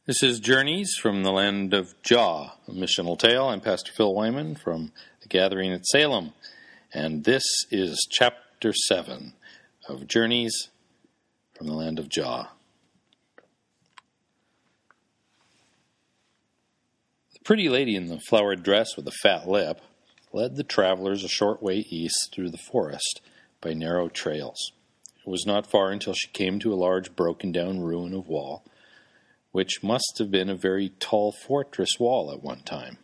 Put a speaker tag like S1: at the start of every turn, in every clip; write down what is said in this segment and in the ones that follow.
S1: This is Journeys from the Land of Jah, a missional tale. I'm Pastor Phil Wyman from The Gathering at Salem, and this is Chapter 7 of Journeys from the Land of Jah. The pretty lady in the flowered dress with the fat lip led the travelers a short way east through the forest by narrow trails. It was not far until she came to a large broken-down ruin of wall, which must have been a very tall fortress wall at one time.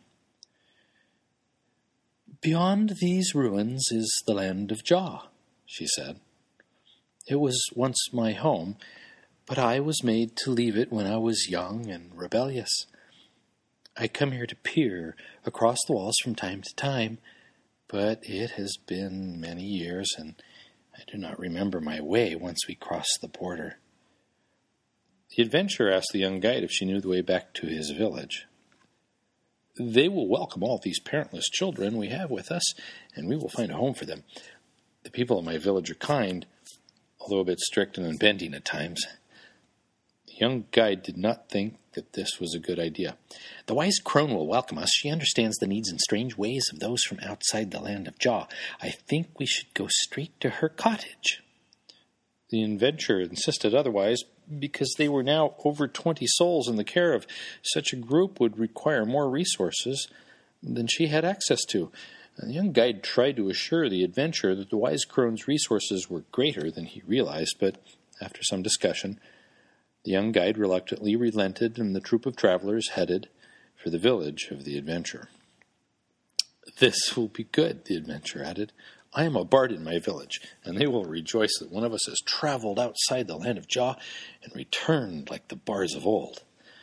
S1: "Beyond these ruins is the land of Jah," she said. "It was once my home, but I was made to leave it when I was young and rebellious. I come here to peer across the walls from time to time, but it has been many years, and I do not remember my way once we crossed the border." The adventurer asked the young guide if she knew the way back to his village. "They will welcome all these parentless children we have with us, and we will find a home for them. The people of my village are kind, although a bit strict and unbending at times." The young guide did not think that this was a good idea. "The wise crone will welcome us. She understands the needs and strange ways of those from outside the land of Jah. I think we should go straight to her cottage." The adventurer insisted otherwise, because they were now over 20 souls, and the care of such a group would require more resources than she had access to. And the young guide tried to assure the adventurer that the wise crone's resources were greater than he realized, but after some discussion, the young guide reluctantly relented, and the troop of travelers headed for the village of the adventurer. "This will be good," the adventurer added. "I am a bard in my village, and they will rejoice that one of us has traveled outside the land of Jah and returned like the bards of old."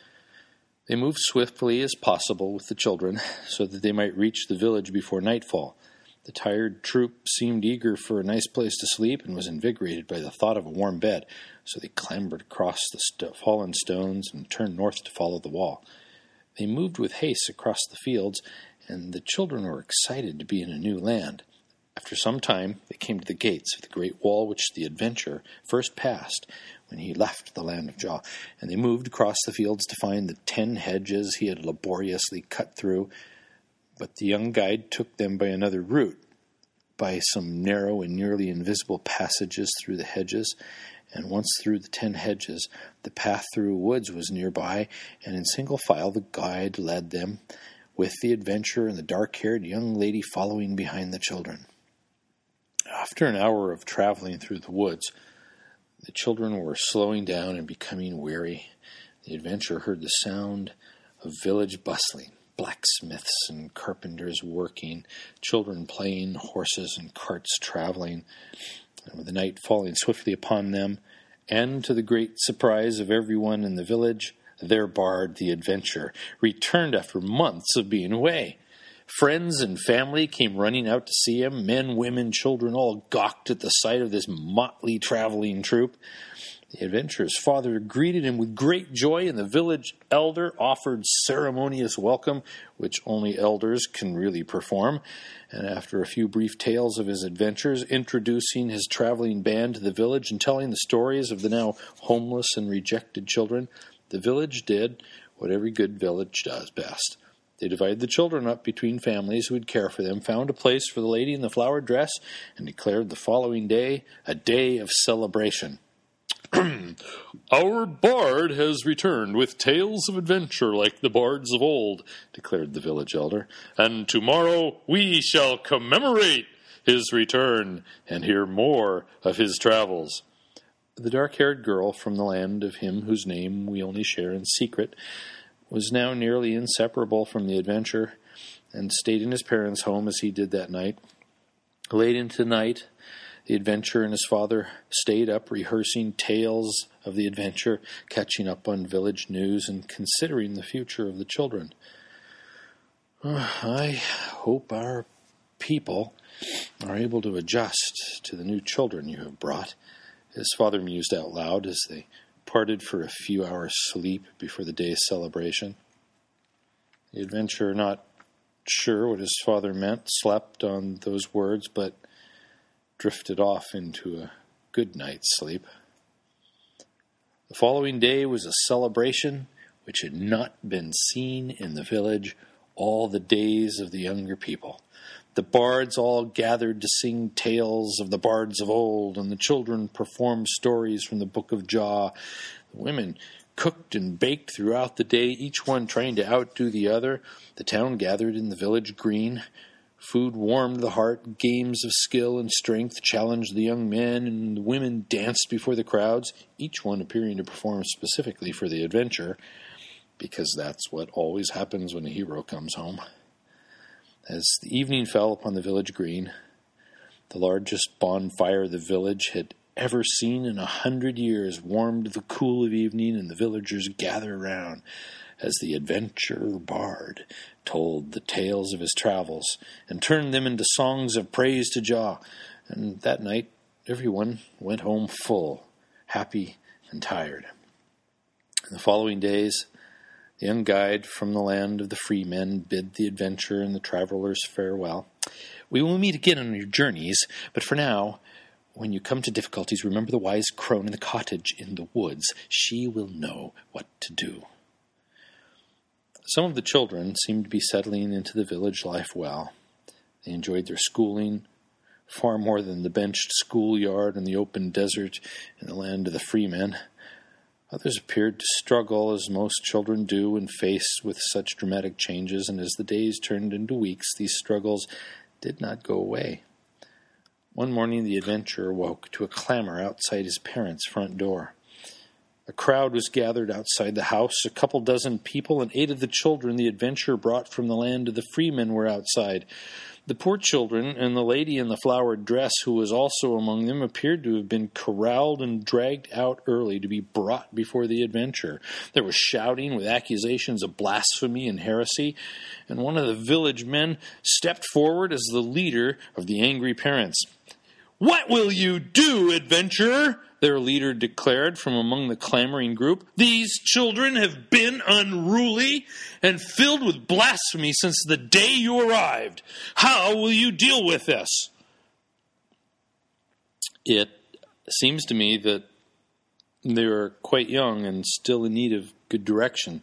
S1: They moved swiftly as possible with the children, so that they might reach the village before nightfall. The tired troop seemed eager for a nice place to sleep, and was invigorated by the thought of a warm bed, so they clambered across the fallen stones and turned north to follow the wall. They moved with haste across the fields, and the children were excited to be in a new land. After some time, they came to the gates of the great wall which the adventurer first passed when he left the land of Jah, and they moved across the fields to find the 10 hedges he had laboriously cut through. But the young guide took them by another route, by some narrow and nearly invisible passages through the hedges, and once through the 10 hedges, the path through woods was nearby, and in single file the guide led them, with the adventurer and the dark-haired young lady following behind the children. After an hour of traveling through the woods, the children were slowing down and becoming weary. The adventurer heard the sound of village bustling, blacksmiths and carpenters working, children playing, horses and carts traveling, and with the night falling swiftly upon them, and to the great surprise of everyone in the village, their bard, the adventurer, returned after months of being away. Friends and family came running out to see him. Men, women, children all gawked at the sight of this motley traveling troop. The adventurer's father greeted him with great joy, and the village elder offered ceremonious welcome, which only elders can really perform. And after a few brief tales of his adventures, introducing his traveling band to the village and telling the stories of the now homeless and rejected children, the village did what every good village does best. They divided the children up between families who would care for them, found a place for the lady in the flowered dress, and declared the following day a day of celebration. "Our bard has returned with tales of adventure like the bards of old," declared the village elder, "and tomorrow we shall commemorate his return and hear more of his travels." The dark-haired girl from the land of him whose name we only share in secret was now nearly inseparable from the adventure, and stayed in his parents' home as he did that night. Late into the night, the adventurer and his father stayed up rehearsing tales of the adventure, catching up on village news, and considering the future of the children. "I hope our people are able to adjust to the new children you have brought," his father mused out loud as they parted for a few hours' sleep before the day's celebration. The adventurer, not sure what his father meant, slept on those words, but drifted off into a good night's sleep. The following day was a celebration which had not been seen in the village all the days of the younger people. The bards all gathered to sing tales of the bards of old, and the children performed stories from the Book of Jah. The women cooked and baked throughout the day, each one trying to outdo the other. The town gathered in the village green. Food warmed the heart. Games of skill and strength challenged the young men, and the women danced before the crowds, each one appearing to perform specifically for the adventure, because that's what always happens when a hero comes home. As the evening fell upon the village green, the largest bonfire the village had ever seen in 100 years warmed the cool of evening, and the villagers gathered around as the adventurer bard told the tales of his travels and turned them into songs of praise to Jah. And that night, everyone went home full, happy, and tired. In the following days, the young guide from the land of the free men bid the adventurer and the travelers farewell. "We will meet again on your journeys, but for now, when you come to difficulties, remember the wise crone in the cottage in the woods. She will know what to do." Some of the children seemed to be settling into the village life well. They enjoyed their schooling far more than the benched schoolyard and the open desert in the land of the free men. Others appeared to struggle, as most children do when faced with such dramatic changes, and as the days turned into weeks, these struggles did not go away. One morning the adventurer woke to a clamor outside his parents' front door. A crowd was gathered outside the house. A couple dozen people and 8 of the children the adventurer brought from the land of the freemen were outside. The poor children and the lady in the flowered dress, who was also among them, appeared to have been corralled and dragged out early to be brought before the adventurer. There was shouting with accusations of blasphemy and heresy, and one of the village men stepped forward as the leader of the angry parents. "What will you do, adventurer?" their leader declared from among the clamoring group. "These children have been unruly and filled with blasphemy since the day you arrived. How will you deal with this?" It seems to me that they are quite young and still in need of good direction.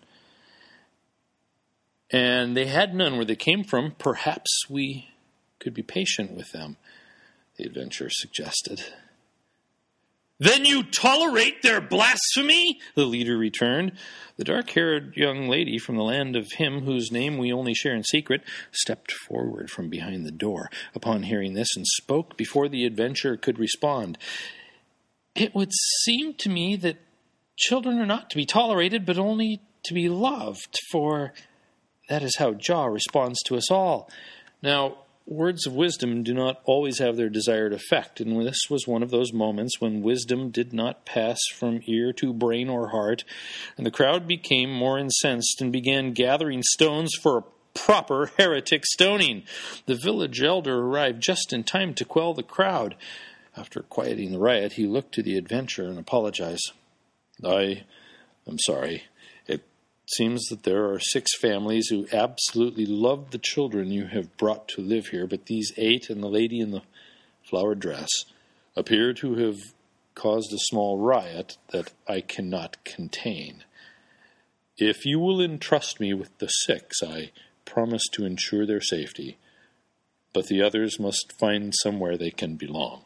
S1: And they had none where they came from. Perhaps we could be patient with them, the adventurer suggested. "Then you tolerate their blasphemy?" the leader returned. The dark-haired young lady from the land of him whose name we only share in secret stepped forward from behind the door upon hearing this and spoke before the adventurer could respond. "It would seem to me that children are not to be tolerated, but only to be loved, for that is how Jah responds to us all." Now, words of wisdom do not always have their desired effect, and this was one of those moments when wisdom did not pass from ear to brain or heart, and the crowd became more incensed and began gathering stones for a proper heretic stoning. The village elder arrived just in time to quell the crowd. After quieting the riot, he looked to the adventurer and apologized. "I am sorry. It seems that there are 6 families who absolutely love the children you have brought to live here, but these 8 and the lady in the flowered dress appear to have caused a small riot that I cannot contain. If you will entrust me with the 6, I promise to ensure their safety, but the others must find somewhere they can belong."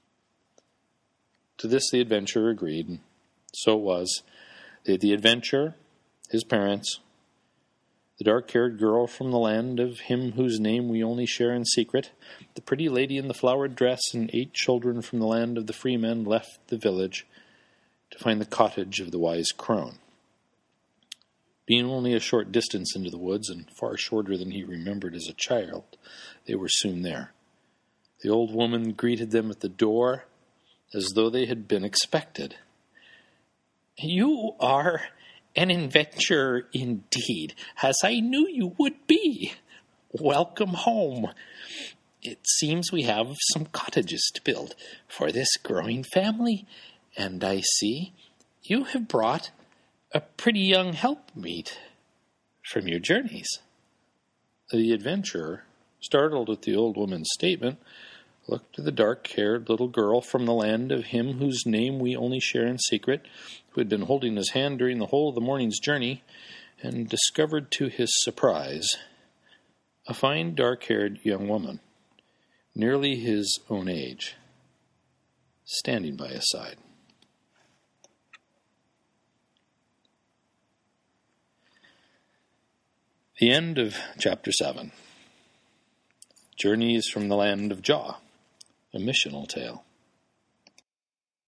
S1: To this the adventurer agreed, and so it was. The adventurer, his parents, the dark-haired girl from the land of him whose name we only share in secret, the pretty lady in the flowered dress, and 8 children from the land of the free men left the village to find the cottage of the wise crone. Being only a short distance into the woods, and far shorter than he remembered as a child, they were soon there. The old woman greeted them at the door as though they had been expected. "You are an adventurer indeed, as I knew you would be. Welcome home. It seems we have some cottages to build for this growing family, and I see you have brought a pretty young helpmeet from your journeys." The adventurer, startled at the old woman's statement, looked at the dark-haired little girl from the land of him whose name we only share in secret, who had been holding his hand during the whole of the morning's journey, and discovered to his surprise a fine dark-haired young woman, nearly his own age, standing by his side. The end of Chapter 7. Journeys from the Land of Jah, a missional tale.